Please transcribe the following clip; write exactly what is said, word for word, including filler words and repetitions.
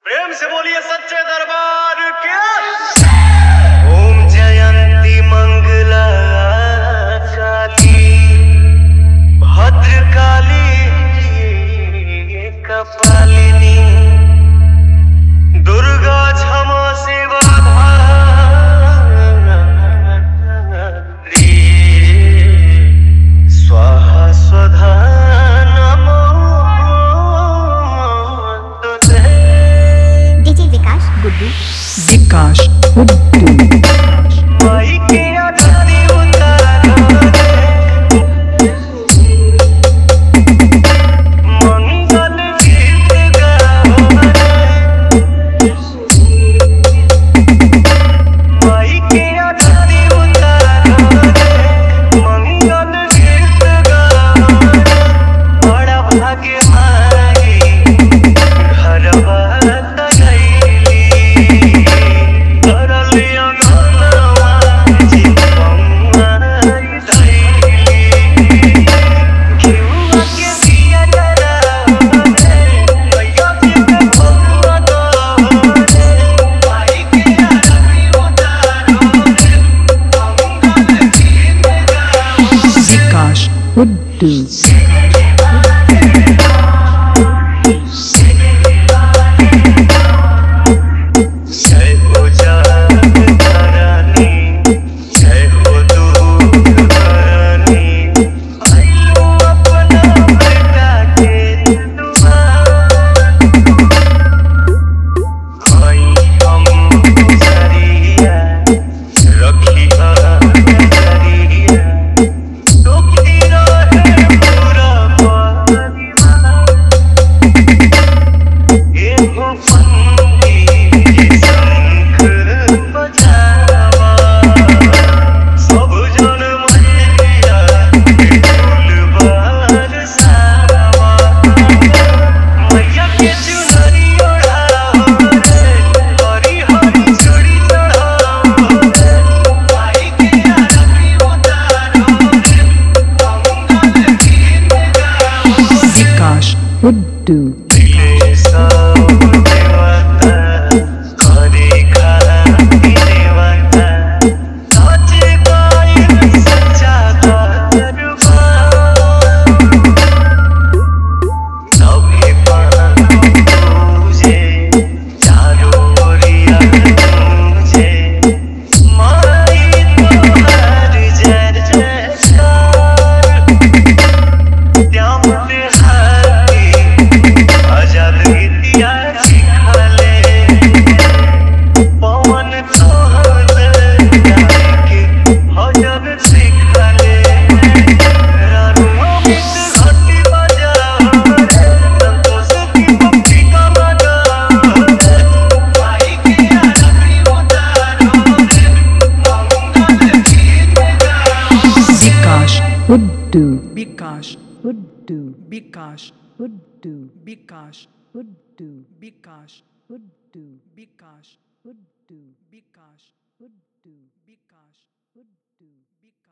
प्रेम से बोलिए सच्चे दरबार के। ओम जयंती मंगला काली भद्रकाली कपालिनी दुर्गा क्षमा शिवा धात्री स्वाहा स्वधा नमोस्तुते। डीजे विकास गुड्डू विकास गुड्डू माई के आरती उतारो रे, मंगल गीत गाओ रे। माई के आरती उतारो रे, मंगल गीत गाओ रे। बड़ा भाग्य माई घरवा तगैली करलिया मनवा जीवमा दैली। घिउवा के दिया जराओ रे, मैया जी के भगवा दो रे। माई के आरती उतारो रे, मंगल गीत गाओ रे। विकास गुड्डू जय हो जागरानी, जय हो दूध भरानी, आइलो अपना बेटा के दुआर। आई हम सरिया रखिया नजरिया, दुखी रहे पूरा परिवार। एगो पंडित शंख बजावा, सब जन मैया के फूल बरसावा। मैया के चुनरी ओढ़ाओ रे, हरी हरी चूड़ी चढ़ाओ रे। माई के आरती उतारो रे, मंगल गीत गाओ रे। विकास गुड्डू दिले सब देवता करे खाती देवता, सच्चे कायम सच्चा दरबार। सभे पान पूजे, चारों ओरिया गूंजे, माई तोहार जय जयकार। श्याम बिहारी आजाद गीतिया सिखले, पवन तोहर जाके भजन सिखले। रानुआ गीत घंटी बजाओ रे, संतोष की भक्ति का बजाओ रे। माई के आरती उतारो रे, मंगल गीत गाओ रे। विकास गुड्डू विकास गुड्डू विकास गुड्डू विकास गुड्डू विकास गुड्डू विकास गुड्डू विकास गुड्डू विकास गुड्डू विकास